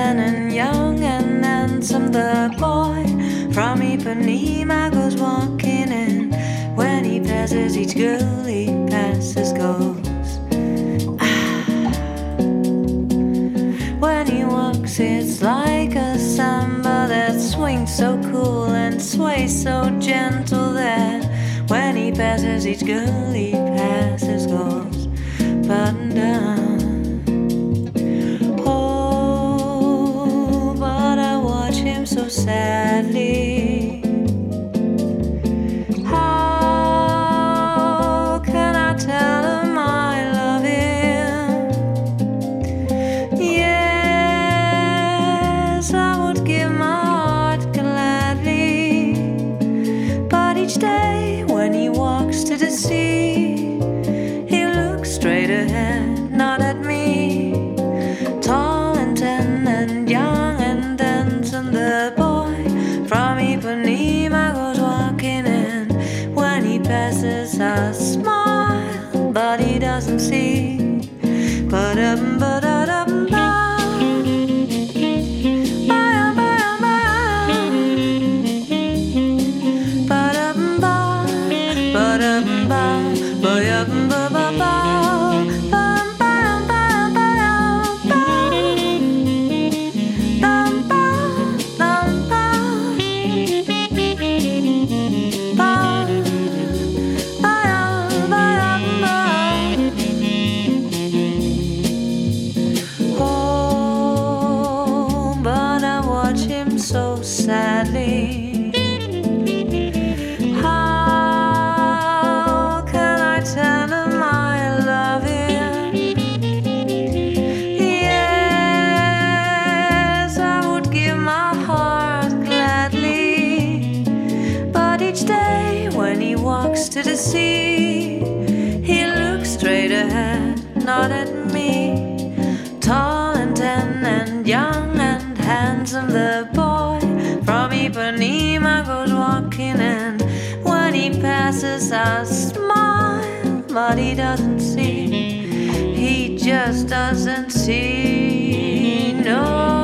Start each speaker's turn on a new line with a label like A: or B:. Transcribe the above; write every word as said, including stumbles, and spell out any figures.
A: tan and young and handsome. The boy from Ipanema goes walking in. When he passes, each girl he passes goes. Ah. When he walks, it's like a samba that swings so cool and sways so gentle that when he passes, each girl he passes goes button down. Oh, but I watch him so sadly. How can I tell him I love him? Yes, I would give my heart gladly, but each day when he walks to the sea, he looks straight ahead, not at me. Tall and tan and young and handsome, the boy from Ipanema goes walking in. When he passes, I smile, but he doesn't see. Ba-dum, ba-da-dum, ba. Ba-dum, ba-dum, ba. Ba-dum, ba. Ba-dum, ba. Ba-dum, ba-ba-ba. Bum, ba-dum, ba-dum, ba-dum, ba. Bum, ba-dum, ba. Bum, ba-dum, ba-dum, ba. Oh, but I watch him so sadly. How can I tell him I love him? Yes, I would give my heart gladly, but each day when he walks to the sea, he looks straight ahead, not at me. Tall and tan and young and handsome, the boy from Ipanema goes walking in. When he passes, I smile, but he doesn't see. He just doesn't see. No.